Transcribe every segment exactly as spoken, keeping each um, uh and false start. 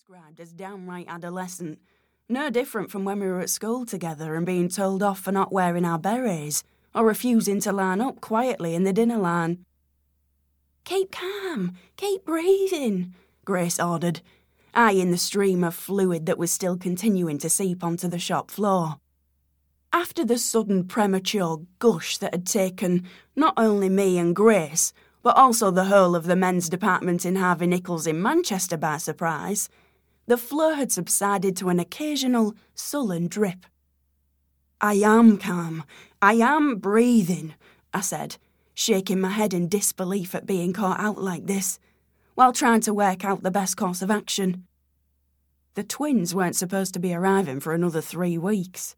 described as downright adolescent, no different from when we were at school together and being told off for not wearing our berets or refusing to line up quietly in the dinner line. "Keep calm, keep breathing," Grace ordered, eyeing the stream of fluid that was still continuing to seep onto the shop floor. After the sudden premature gush that had taken not only me and Grace, but also the whole of the men's department in Harvey Nichols in Manchester by surprise, the flow had subsided to an occasional sullen drip. "I am calm. I am breathing," I said, shaking my head in disbelief at being caught out like this, while trying to work out the best course of action. The twins weren't supposed to be arriving for another three weeks.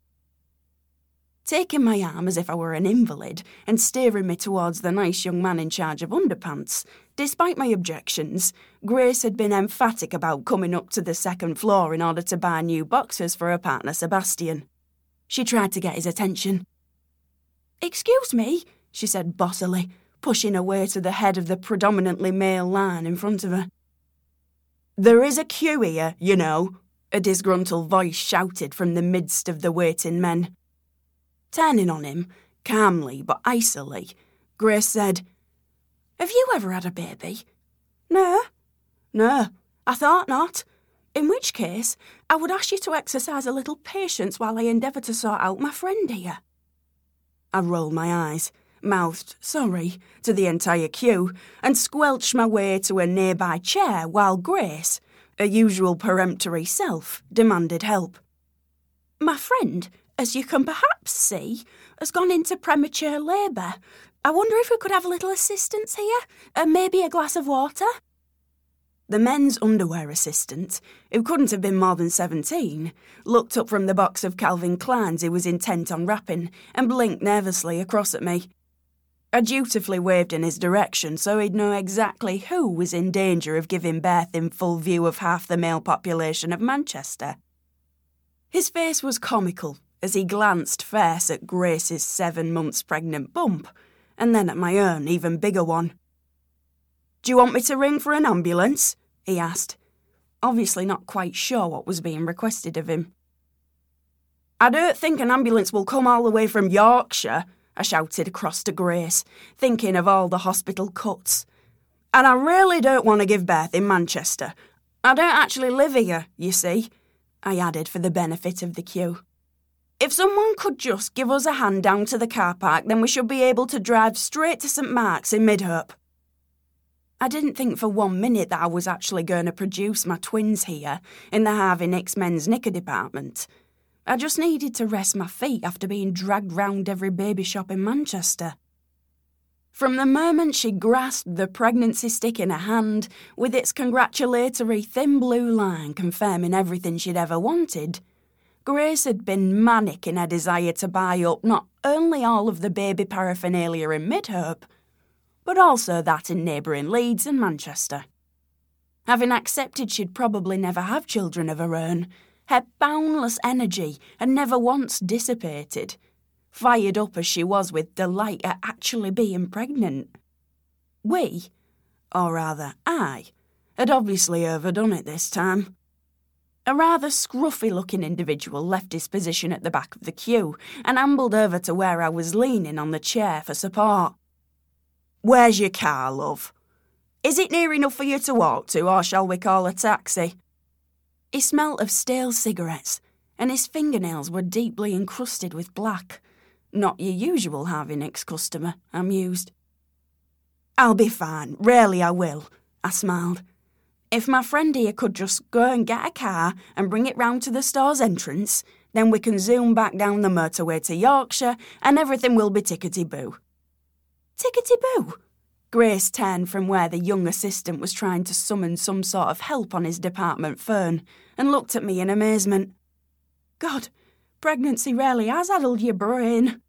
Taking my arm as if I were an invalid and steering me towards the nice young man in charge of underpants, despite my objections, Grace had been emphatic about coming up to the second floor in order to buy new boxers for her partner Sebastian. She tried to get his attention. "Excuse me," she said bossily, pushing her way to the head of the predominantly male line in front of her. "There is a queue here, you know," a disgruntled voice shouted from the midst of the waiting men. Turning on him, calmly but icily, Grace said, "Have you ever had a baby?" "No." "No, I thought not. In which case, I would ask you to exercise a little patience while I endeavour to sort out my friend here." I rolled my eyes, mouthed "sorry" to the entire queue, and squelched my way to a nearby chair while Grace, her usual peremptory self, demanded help. "My friend, as you can perhaps see, has gone into premature labour. I wonder if we could have a little assistance here, and maybe a glass of water?" The men's underwear assistant, who couldn't have been more than seventeen, looked up from the box of Calvin Kleins he was intent on wrapping and blinked nervously across at me. I dutifully waved in his direction so he'd know exactly who was in danger of giving birth in full view of half the male population of Manchester. His face was comical as he glanced first at Grace's seven months pregnant bump, and then at my own even bigger one. "Do you want me to ring for an ambulance?" he asked, obviously not quite sure what was being requested of him. "I don't think an ambulance will come all the way from Yorkshire," I shouted across to Grace, thinking of all the hospital cuts. "And I really don't want to give birth in Manchester. I don't actually live here, you see," I added for the benefit of the queue. "If someone could just give us a hand down to the car park, then we should be able to drive straight to St Mark's in Midhope." I didn't think for one minute that I was actually going to produce my twins here in the Harvey Nicks men's knicker department. I just needed to rest my feet after being dragged round every baby shop in Manchester. From the moment she grasped the pregnancy stick in her hand, with its congratulatory thin blue line confirming everything she'd ever wanted, Grace had been manic in her desire to buy up not only all of the baby paraphernalia in Midhope, but also that in neighbouring Leeds and Manchester. Having accepted she'd probably never have children of her own, her boundless energy had never once dissipated, fired up as she was with delight at actually being pregnant. We, or rather I, had obviously overdone it this time. A rather scruffy-looking individual left his position at the back of the queue and ambled over to where I was leaning on the chair for support. "Where's your car, love? Is it near enough for you to walk to, or shall we call a taxi?" He smelt of stale cigarettes, and his fingernails were deeply encrusted with black. Not your usual Harvey Nicks customer, I mused. "I'll be fine, really I will," I smiled. "If my friend here could just go and get a car and bring it round to the store's entrance, then we can zoom back down the motorway to Yorkshire and everything will be tickety-boo." "Tickety-boo?" Grace turned from where the young assistant was trying to summon some sort of help on his department phone and looked at me in amazement. God, pregnancy rarely has addled your brain.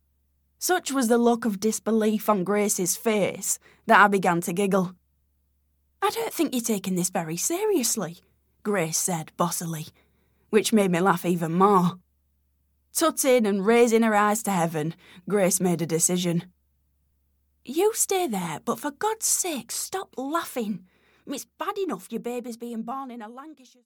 Such was the look of disbelief on Grace's face that I began to giggle. "I don't think you're taking this very seriously," Grace said bossily, which made me laugh even more. Tutting and raising her eyes to heaven, Grace made a decision. "You stay there, but for God's sake, stop laughing. It's bad enough your baby's being born in a Lancashire..."